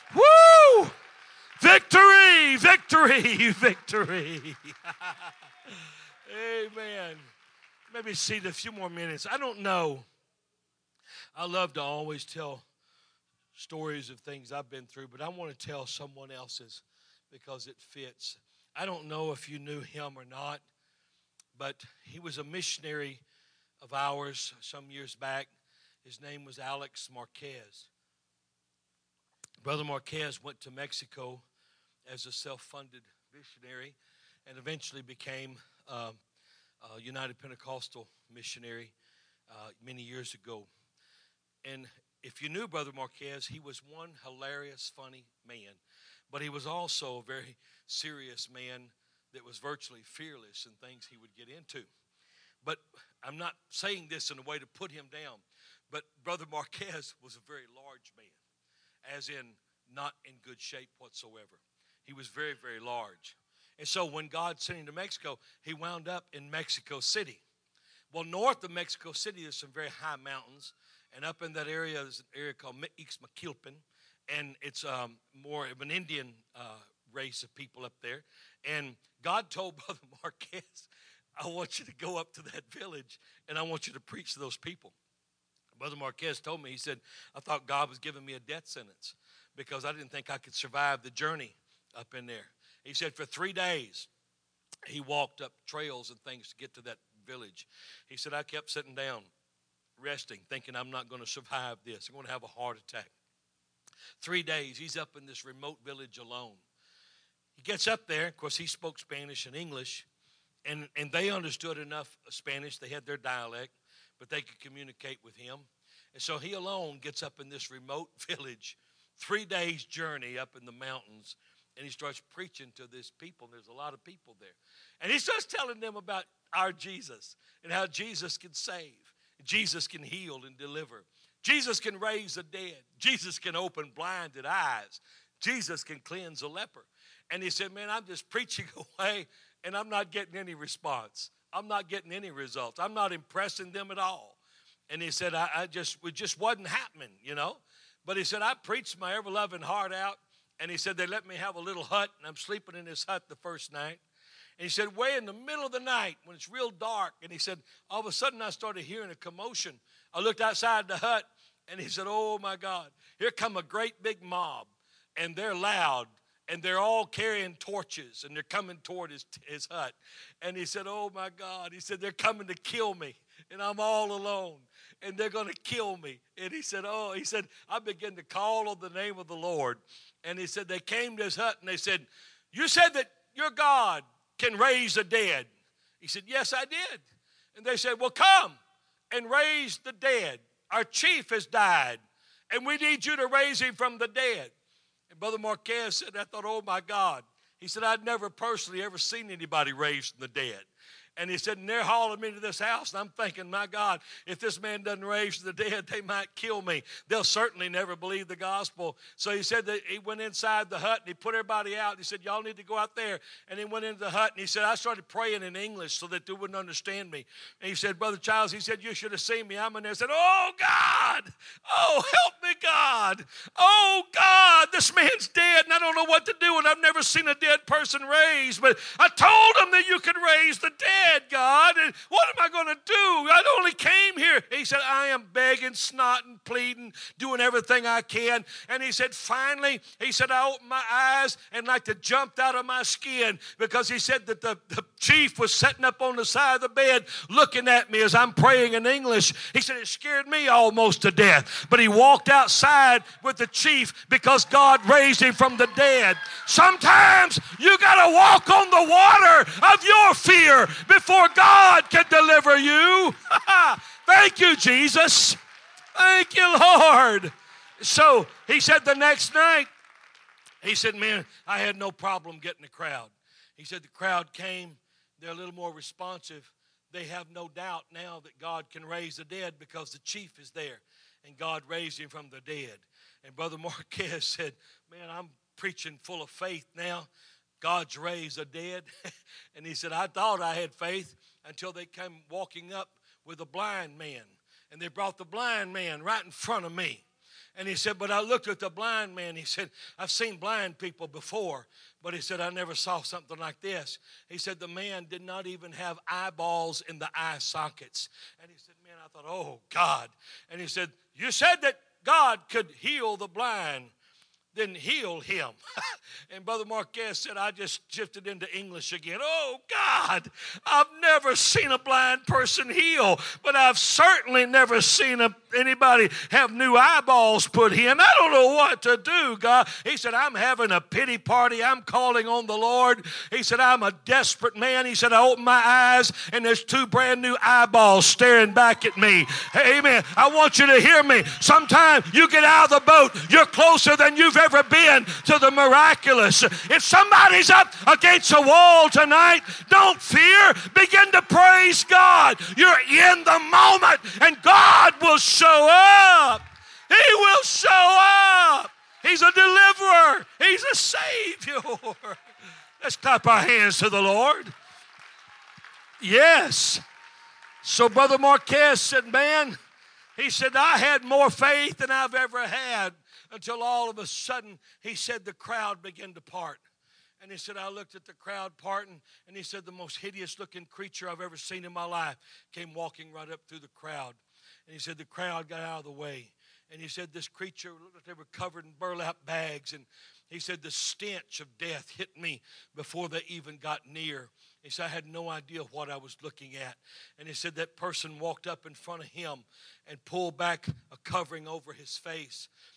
Woo! Victory, victory, victory. Amen. Maybe seat a few more minutes. I don't know. I love to always tell stories of things I've been through, but I want to tell someone else's because it fits. I don't know if you knew him or not, but he was a missionary of ours some years back. His name was Alex Marquez. Brother Marquez went to Mexico as a self-funded missionary and eventually became uh, a United Pentecostal missionary uh, many years ago. And if you knew Brother Marquez, he was one hilarious, funny man. But he was also a very serious man that was virtually fearless in things he would get into. But I'm not saying this in a way to put him down, but Brother Marquez was a very large man, as in not in good shape whatsoever. He was very, very large. And so when God sent him to Mexico, he wound up in Mexico City. Well, north of Mexico City, there's some very high mountains. And up in that area, there's an area called Ixmiquilpan. And it's um, more of an Indian uh, race of people up there. And God told Brother Marquez, I want you to go up to that village, and I want you to preach to those people. Brother Marquez told me, he said, I thought God was giving me a death sentence because I didn't think I could survive the journey up in there. He said for three days, he walked up trails and things to get to that village. He said, I kept sitting down, resting, thinking I'm not going to survive this. I'm going to have a heart attack. Three days, he's up in this remote village alone. He gets up there. Of course, he spoke Spanish and English, and, and they understood enough Spanish. They had their dialect, but they could communicate with him. And so he alone gets up in this remote village, three days' journey up in the mountains, and he starts preaching to this people. There's a lot of people there. And he starts telling them about our Jesus and how Jesus can save. Jesus can heal and deliver. Jesus can raise the dead. Jesus can open blinded eyes. Jesus can cleanse a leper. And he said, man, I'm just preaching away, and I'm not getting any response. I'm not getting any results. I'm not impressing them at all. And he said, I, I just, it just wasn't happening, you know. But he said, I preached my ever-loving heart out. And he said, they let me have a little hut, and I'm sleeping in this hut the first night. And he said, way in the middle of the night when it's real dark, and he said, all of a sudden I started hearing a commotion. I looked outside the hut, and he said, oh, my God, here come a great big mob, and they're loud, and they're all carrying torches, and they're coming toward his, his hut. And he said, oh, my God, he said, they're coming to kill me, and I'm all alone, and they're going to kill me. And he said, oh, he said, I began to call on the name of the Lord. And he said, they came to his hut, and they said, you said that your God can raise the dead. He said, yes, I did. And they said, well, come and raise the dead. Our chief has died, and we need you to raise him from the dead. And Brother Marquez said, I thought, oh, my God. He said, I'd never personally ever seen anybody raised from the dead. And he said, and they're hauling me to this house. And I'm thinking, my God, if this man doesn't raise the dead, they might kill me. They'll certainly never believe the gospel. So he said that he went inside the hut and he put everybody out. He said, y'all need to go out there. And he went into the hut and he said, I started praying in English so that they wouldn't understand me. And he said, Brother Childs, he said, you should have seen me. I'm in there. I said, oh, God. Oh, help me, God. Oh, God, this man's dead and I don't know what to do. And I've never seen a dead person raised. But I told him that you could raise the dead. God, and what am I going to do? I only came here. He said, I am begging, snotting, pleading, doing everything I can. And he said, finally, he said, I opened my eyes and like to jump out of my skin because he said that the, the chief was sitting up on the side of the bed looking at me as I'm praying in English. He said, it scared me almost to death. But he walked outside with the chief because God raised him from the dead. Sometimes you got to walk on the water of your fear before God can deliver you. Thank you, Jesus. Thank you, Lord. So he said the next night, he said, man, I had no problem getting the crowd. He said the crowd came. They're a little more responsive. They have no doubt now that God can raise the dead because the chief is there and God raised him from the dead. And Brother Marquez said, man, I'm preaching full of faith now. God's raised the dead. And he said, I thought I had faith until they came walking up with a blind man. And they brought the blind man right in front of me. And he said, but I looked at the blind man. He said, I've seen blind people before. But he said, I never saw something like this. He said, the man did not even have eyeballs in the eye sockets. And he said, man, I thought, oh, God. And he said, you said that God could heal the blind. Then heal him. And Brother Marquez said, I just shifted into English again. Oh, God, I've never seen a blind person heal, but I've certainly never seen a, anybody have new eyeballs put in. I don't know what to do, God. He said, I'm having a pity party. I'm calling on the Lord. He said, I'm a desperate man. He said, I open my eyes, and there's two brand new eyeballs staring back at me. Amen. I want you to hear me. Sometime you get out of the boat, you're closer than you've ever been to the miraculous. If somebody's up against a wall tonight, don't fear. Begin to praise God. You're in the moment, and God will show up. He will show up. He's a deliverer. He's a savior. Let's clap our hands to the Lord. Yes. So Brother Marquez said, man, he said, I had more faith than I've ever had. Until all of a sudden, he said, the crowd began to part. And he said, I looked at the crowd parting, and he said, the most hideous-looking creature I've ever seen in my life came walking right up through the crowd. And he said, the crowd got out of the way. And he said, this creature looked like they were covered in burlap bags. And he said, the stench of death hit me before they even got near. He said, I had no idea what I was looking at. And he said, that person walked up in front of him and pulled back a covering over his face.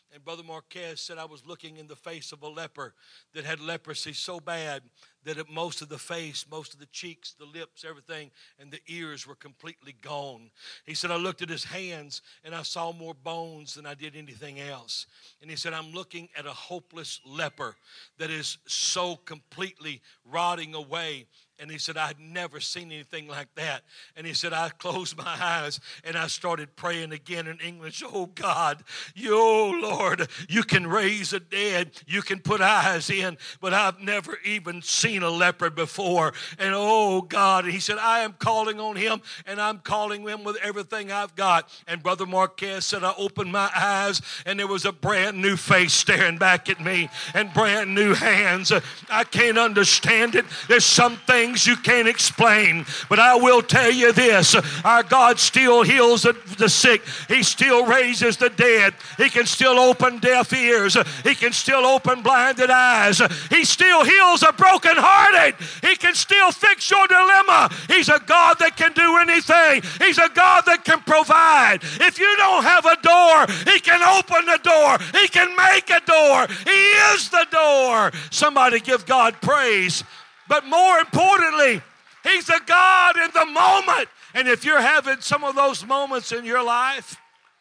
And Brother Marquez said, I was looking in the face of a leper that had leprosy so bad that it, most of the face, most of the cheeks, the lips, everything, and the ears were completely gone. He said, I looked at his hands, and I saw more bones than I did anything else. And he said, I'm looking at a hopeless leper that is so completely rotting away. And he said, I had never seen anything like that. And he said, I closed my eyes and I started praying again in English. Oh, God, you, oh, Lord, you can raise the dead. You can put eyes in, but I've never even seen a leper before. And, oh, God, and he said, I am calling on him, and I'm calling him with everything I've got. And Brother Marquez said, I opened my eyes, and there was a brand new face staring back at me and brand new hands. I can't understand it. There's something you can't explain, but I will tell you this: our God still heals the, the sick. He still raises the dead. He can still open deaf ears. He can still open blinded eyes. He still heals a brokenhearted. He can still fix your dilemma. He's a God that can do anything. He's a God that can provide. If you don't have a door, He can open the door. He can make a door. He is the door. Somebody give God praise. But more importantly, He's a God in the moment. And if you're having some of those moments in your life,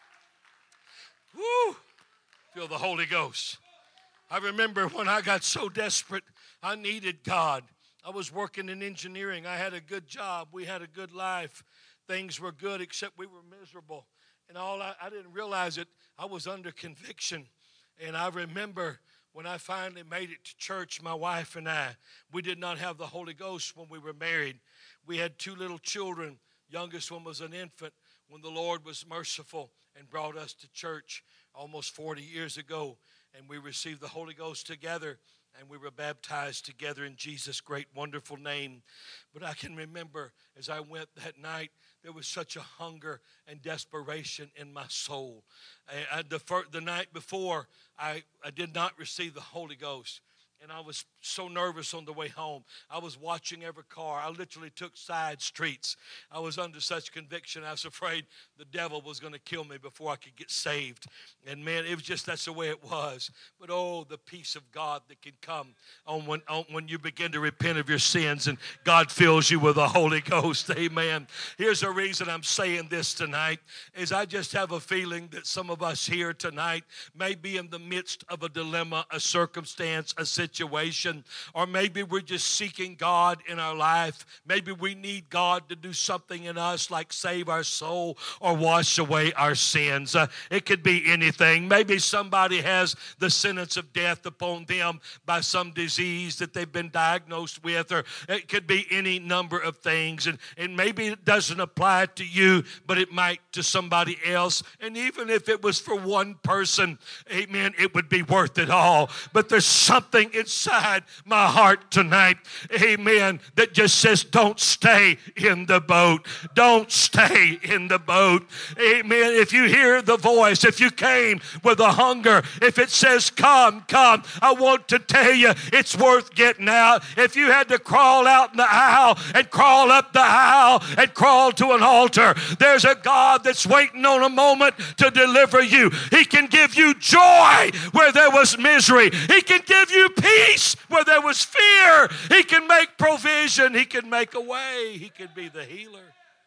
whoo, feel the Holy Ghost. I remember when I got so desperate, I needed God. I was working in engineering. I had a good job. We had a good life. Things were good, except we were miserable. And all I, I didn't realize it. I was under conviction. And I remember when I finally made it to church, my wife and I, we did not have the Holy Ghost when we were married. We had two little children. Youngest one was an infant when the Lord was merciful and brought us to church almost forty years ago. And we received the Holy Ghost together, and we were baptized together in Jesus' great, wonderful name. But I can remember as I went that night, there was such a hunger and desperation in my soul. I, I, the, first, the night before, I, I did not receive the Holy Ghost. And I was so nervous on the way home. I was watching every car. I literally took side streets. I was under such conviction. I was afraid the devil was going to kill me before I could get saved. And man, it was just, that's the way it was. But oh, the peace of God that can come on when, on when you begin to repent of your sins and God fills you with the Holy Ghost. Amen. Here's the reason I'm saying this tonight is I just have a feeling that some of us here tonight may be in the midst of a dilemma, a circumstance, a situation. Situation, or maybe we're just seeking God in our life. Maybe we need God to do something in us like save our soul or wash away our sins. Uh, it could be anything. Maybe somebody has the sentence of death upon them by some disease that they've been diagnosed with, or it could be any number of things. And, and maybe it doesn't apply to you, but it might to somebody else. And even if it was for one person, amen, it would be worth it all. But there's something inside my heart tonight, amen, that just says don't stay in the boat. Don't stay in the boat. Amen. If you hear the voice, if you came with a hunger, if it says come, come, I want to tell you it's worth getting out. If you had to crawl out in the aisle and crawl up the aisle and crawl to an altar, there's a God that's waiting on a moment to deliver you. He can give you joy where there was misery. He can give you peace where there was fear. He can make provision. He can make a way. He can be the healer.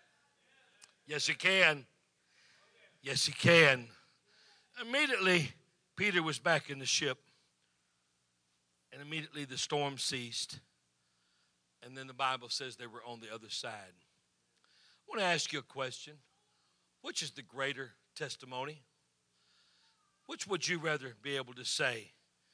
Yes, He can. Yes, He can. Immediately, Peter was back in the ship, and immediately the storm ceased. And then the Bible says they were on the other side. I want to ask you a question. Which is the greater testimony? Which would you rather be able to say?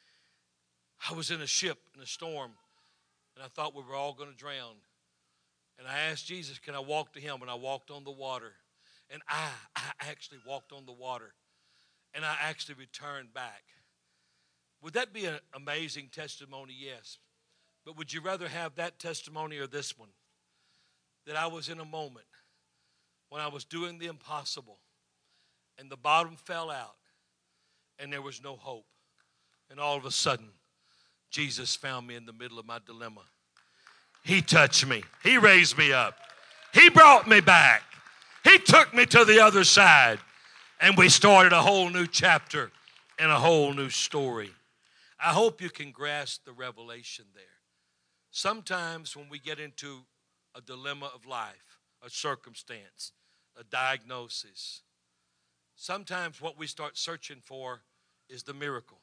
I was in a ship in a storm, and I thought we were all going to drown. And I asked Jesus, can I walk to Him? And I walked on the water. And I, I actually walked on the water. And I actually returned back. Would that be an amazing testimony? Yes. But would you rather have that testimony or this one? That I was in a moment when I was doing the impossible, and the bottom fell out, and there was no hope. And all of a sudden, Jesus found me in the middle of my dilemma. He touched me. He raised me up. He brought me back. He took me to the other side. And we started a whole new chapter and a whole new story. I hope you can grasp the revelation there. Sometimes when we get into a dilemma of life, a circumstance, a diagnosis, sometimes what we start searching for is the miracle.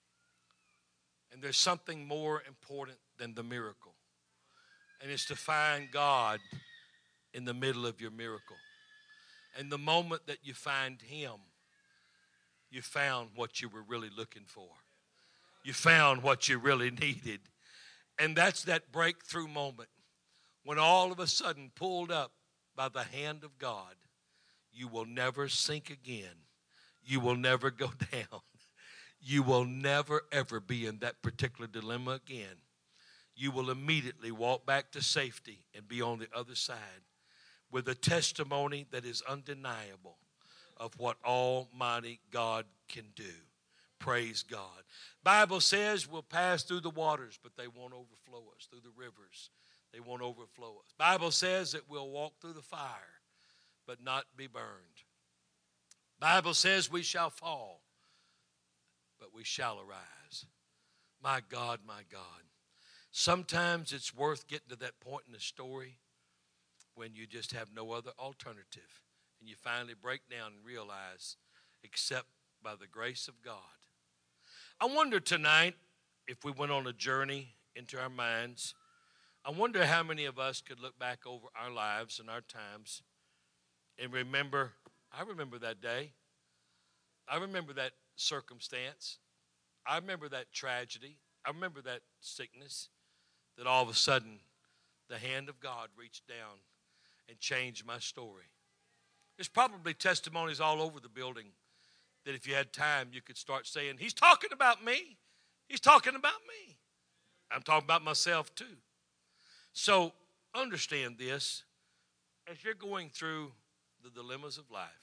And there's something more important than the miracle. And it's to find God in the middle of your miracle. And the moment that you find Him, you found what you were really looking for. You found what you really needed. And that's that breakthrough moment when all of a sudden, pulled up by the hand of God, you will never sink again. You will never go down. You will never, ever be in that particular dilemma again. You will immediately walk back to safety and be on the other side with a testimony that is undeniable of what Almighty God can do. Praise God. Bible says we'll pass through the waters, but they won't overflow us. Through the rivers, they won't overflow us. Bible says that we'll walk through the fire, but not be burned. Bible says we shall fall, but we shall arise. My God, my God. Sometimes it's worth getting to that point in the story when you just have no other alternative, and you finally break down and realize, except by the grace of God. I wonder tonight, if we went on a journey into our minds, I wonder how many of us could look back over our lives and our times and remember, I remember that day. I remember that circumstance. I remember that tragedy. I remember that sickness, that all of a sudden the hand of God reached down and changed my story. There's probably testimonies all over the building that if you had time, you could start saying, he's talking about me. He's talking about me. I'm talking about myself too. So understand this. As you're going through the dilemmas of life,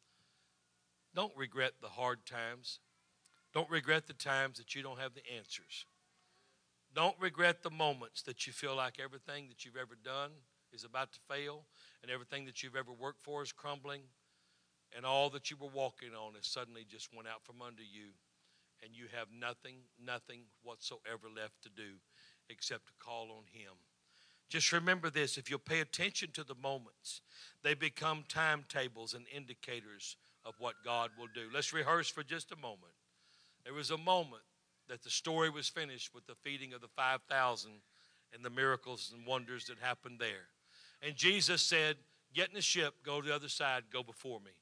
don't regret the hard times. Don't regret the times that you don't have the answers. Don't regret the moments that you feel like everything that you've ever done is about to fail and everything that you've ever worked for is crumbling. And all that you were walking on has suddenly just went out from under you. And you have nothing, nothing whatsoever left to do except to call on Him. Just remember this. If you'll pay attention to the moments, they become timetables and indicators of what God will do. Let's rehearse for just a moment. There was a moment that the story was finished with the feeding of the five thousand and the miracles and wonders that happened there. And Jesus said, get in the ship, go to the other side, go before me.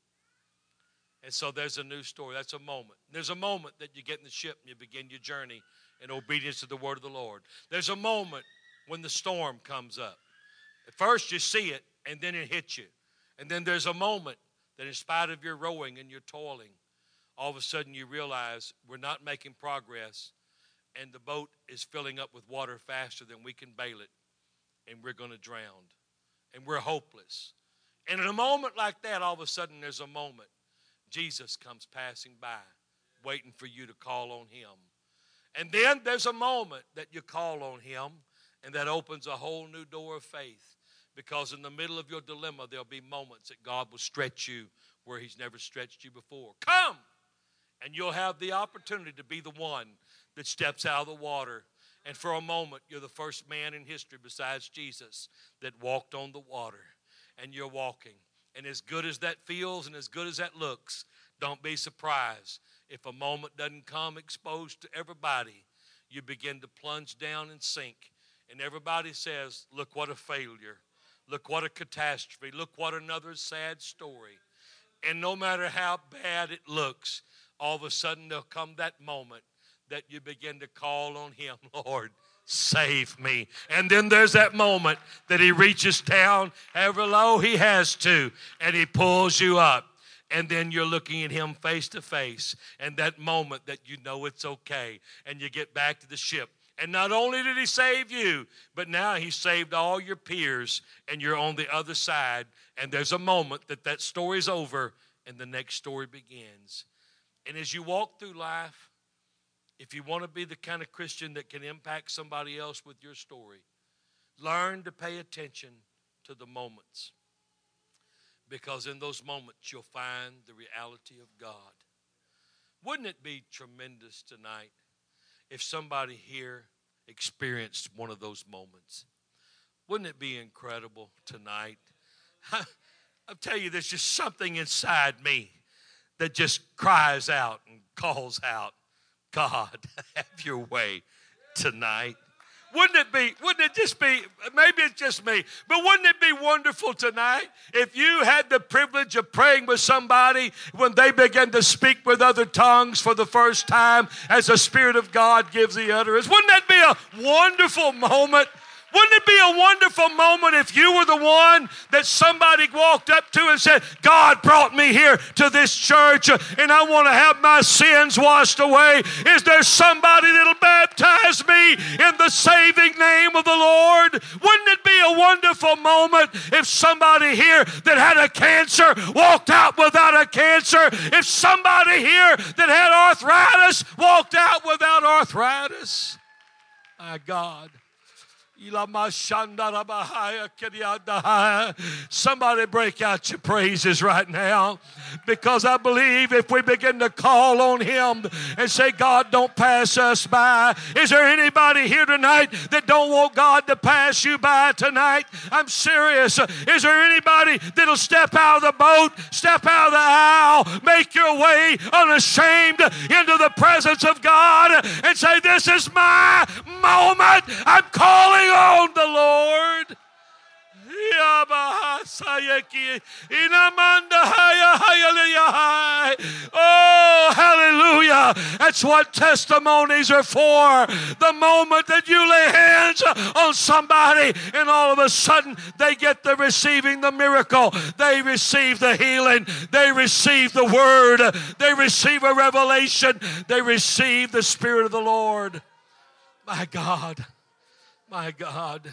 And so there's a new story. That's a moment. There's a moment that you get in the ship and you begin your journey in obedience to the word of the Lord. There's a moment when the storm comes up. At first you see it, and then it hits you. And then there's a moment that in spite of your rowing and your toiling, all of a sudden you realize we're not making progress, and the boat is filling up with water faster than we can bail it, and we're going to drown, and we're hopeless. And in a moment like that, all of a sudden there's a moment. Jesus comes passing by, waiting for you to call on Him. And then there's a moment that you call on Him, and that opens a whole new door of faith. Because in the middle of your dilemma, there'll be moments that God will stretch you where He's never stretched you before. Come! And you'll have the opportunity to be the one that steps out of the water. And for a moment, you're the first man in history besides Jesus that walked on the water. And you're walking. And as good as that feels and as good as that looks, don't be surprised if a moment doesn't come exposed to everybody. You begin to plunge down and sink. And everybody says, look what a failure. Look what a catastrophe. Look what another sad story. And no matter how bad it looks, all of a sudden there'll come that moment that you begin to call on Him, Lord, save me. And then there's that moment that He reaches down, however low He has to, and He pulls you up. And then you're looking at Him face to face. And that moment that you know it's okay. And you get back to the ship. And not only did He save you, but now He saved all your peers. And you're on the other side. And there's a moment that that story's over and the next story begins. And as you walk through life, if you want to be the kind of Christian that can impact somebody else with your story, learn to pay attention to the moments. Because in those moments, you'll find the reality of God. Wouldn't it be tremendous tonight if somebody here experienced one of those moments? Wouldn't it be incredible tonight? I'll tell you, there's just something inside me that just cries out and calls out, God, have your way tonight. Wouldn't it be, wouldn't it just be, maybe it's just me, but wouldn't it be wonderful tonight if you had the privilege of praying with somebody when they begin to speak with other tongues for the first time as the Spirit of God gives the utterance? Wouldn't that be a wonderful moment? Wouldn't it be a wonderful moment if you were the one that somebody walked up to and said, God brought me here to this church and I want to have my sins washed away. Is there somebody that'll baptize me in the saving name of the Lord? Wouldn't it be a wonderful moment if somebody here that had a cancer walked out without a cancer? If somebody here that had arthritis walked out without arthritis? My God. Somebody break out your praises right now, because I believe if we begin to call on Him and say, God, don't pass us by. Is there anybody here tonight that don't want God to pass you by tonight? I'm serious. Is there anybody that'll step out of the boat, step out of the aisle, make your way unashamed into the presence of God and say, this is my moment. I'm calling on the Lord. Oh, hallelujah. That's what testimonies are for. The moment that you lay hands on somebody and all of a sudden they get the receiving the miracle. They receive the healing. They receive the word. They receive a revelation. They receive the Spirit of the Lord. My God. My God.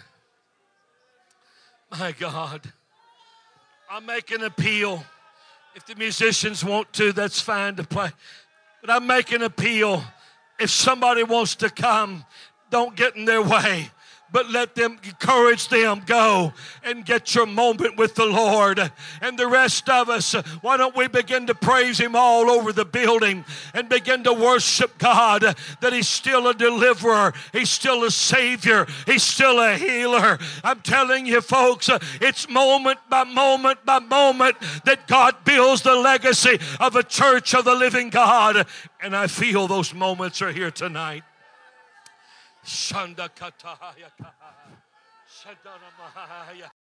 My God. I'll make an appeal. If the musicians want to, that's fine to play. But I make an appeal. If somebody wants to come, don't get in their way, but let them, encourage them, go and get your moment with the Lord. And the rest of us, why don't we begin to praise Him all over the building and begin to worship God that He's still a deliverer, He's still a Savior, He's still a healer. I'm telling you folks, it's moment by moment by moment that God builds the legacy of a church of the living God. And I feel those moments are here tonight. Shanda Kataya.